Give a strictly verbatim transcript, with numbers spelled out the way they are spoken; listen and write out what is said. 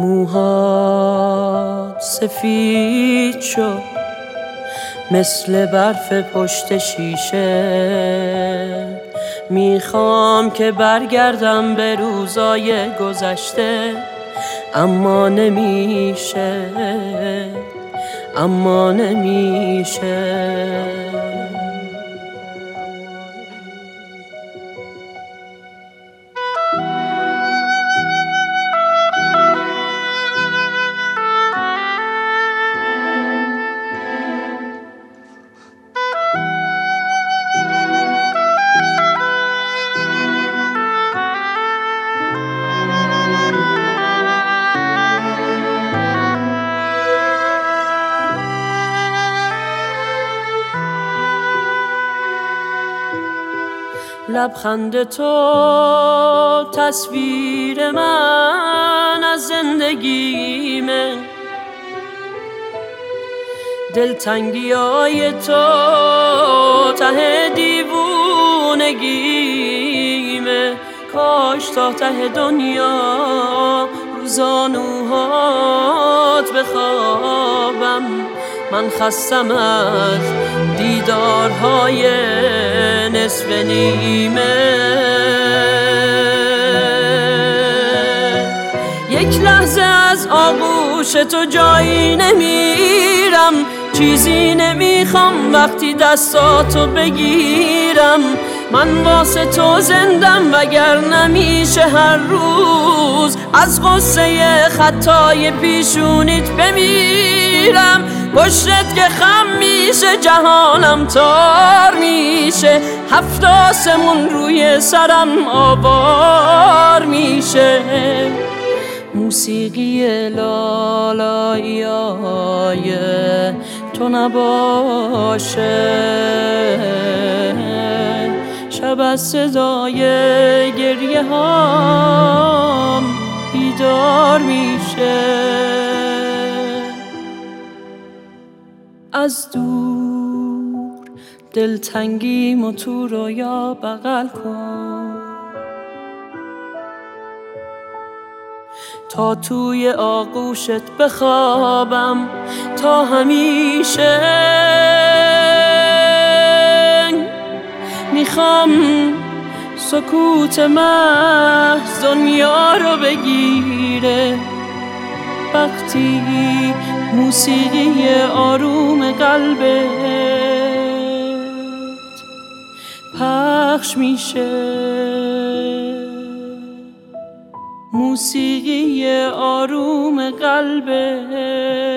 موهات سفید شد مثل برف پشت شیشه. میخوام که برگردم به روزای گذشته، اما نمیشه، اما نمیشه. لبخند تو تصویر من از زندگیمه، دلتنگیای تو ته دیوونگیمه. کاش تا ته دنیا رو زانوهات بخوابم، من خستم از دیدارهای نصف نیمه. یک لحظه از آغوش تو جایی نمیرم، چیزی نمیخوام وقتی دستاتو بگیرم. من واسه تو زندم وگر نمیشه هر روز از غصه خطای پیشونیت بمیرم. پشتت که خم میشه جهانم تار میشه، هفت آسمون روی سرم آوار میشه. موسیقی لالاییای تو نباشه، شب از صدای گریه هام بیدار میشه. از دور دلتنگیمو تو رویا بغل کن، تا توی آغوشت بخوابم تا همیشه. میخوام سکوت محض دنیا رو بگیره، وقتی موسیقی آروم قلبت پخش میشه. موسیقی آروم قلبت